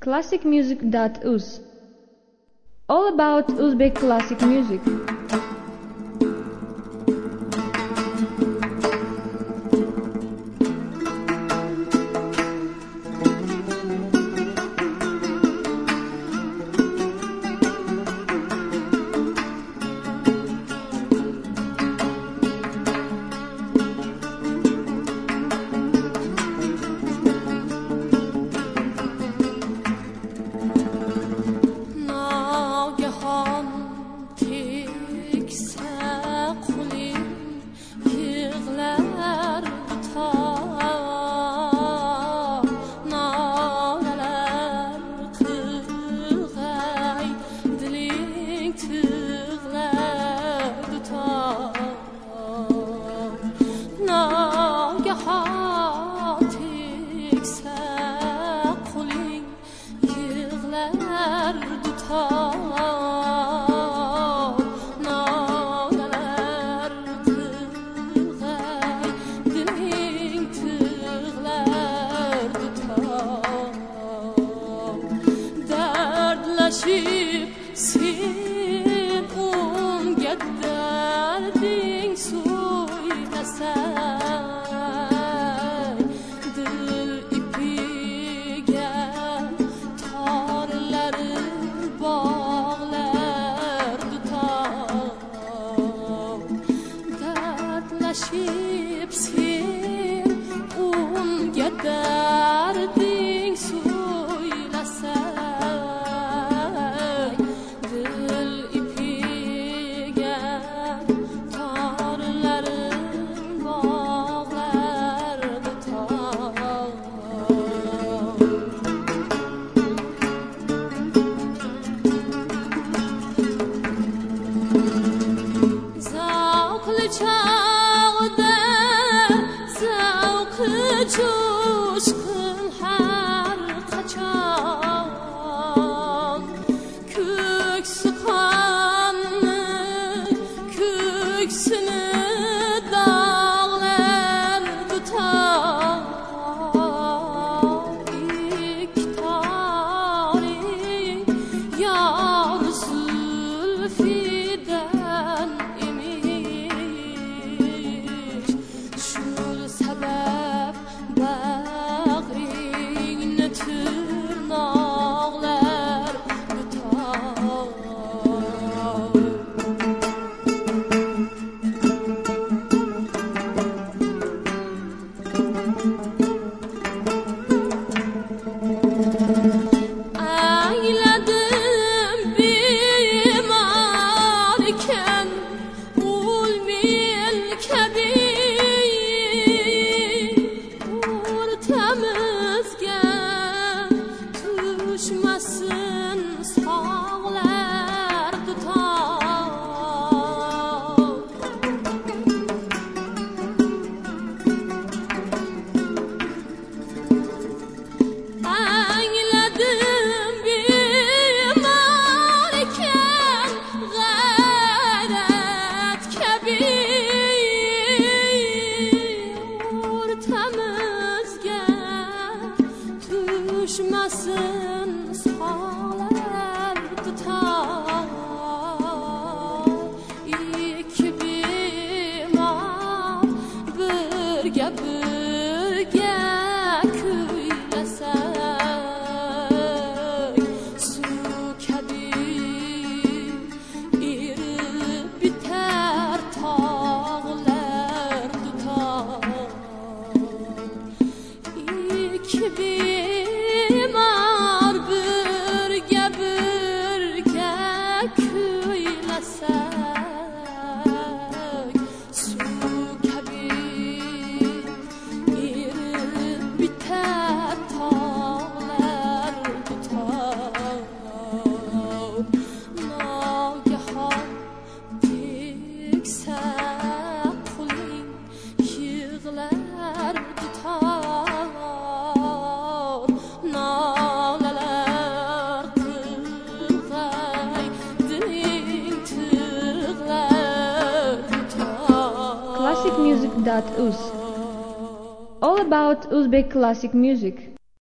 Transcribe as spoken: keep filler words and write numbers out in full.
classic music dot u z. All about Uzbek classic music. Sen unga darding so'ylasang, dil ipiga torlari bog'lar dutor. Dardlashib sen unga darding so'ylasang, coşkun har kaçan, köksü kanlı köksünü dağlar tutar. İktarın yar zülfiden imiş, şul sebep bağrını tırnaklar tutar. Ayladım bimar iken ul melkebi, ortamızga düşmasın sağlar tutar. Ayladım bimar iken gayret kebi, ortamızga düşmasın sağlar tutar. İki bimar birge birge kuylasak, su kabi erib biter tağlar tutar. İki bimar birge birge kuylasak, su kabi erib biter tağlar tutar. Nagahon teksa qo'ling yig'lar dutor. Nolalar qilg'ay diling tig'lar dutor. classic music dot u z. All about Uzbek classic music.